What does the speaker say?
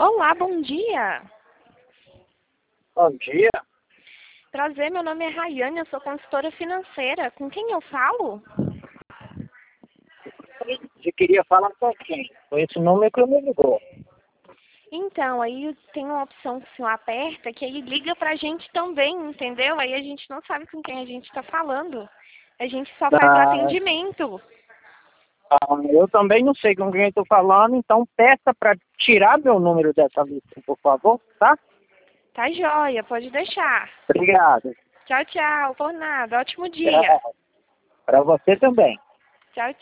Olá, bom dia. Bom dia. Prazer, meu nome é Rayane, eu sou consultora financeira. Com quem eu falo? Você queria falar com quem? Foi esse número que me ligou. Então, aí tem uma opção que o senhor aperta que aí liga pra gente também, entendeu? Aí a gente não sabe com quem a gente está falando. A gente só faz o atendimento. Eu também não sei com quem eu estou falando, então peça para tirar meu número dessa lista, por favor, tá? Tá joia, pode deixar. Obrigado. Tchau, tchau, por nada. Ótimo dia. Para você também. Tchau, tchau.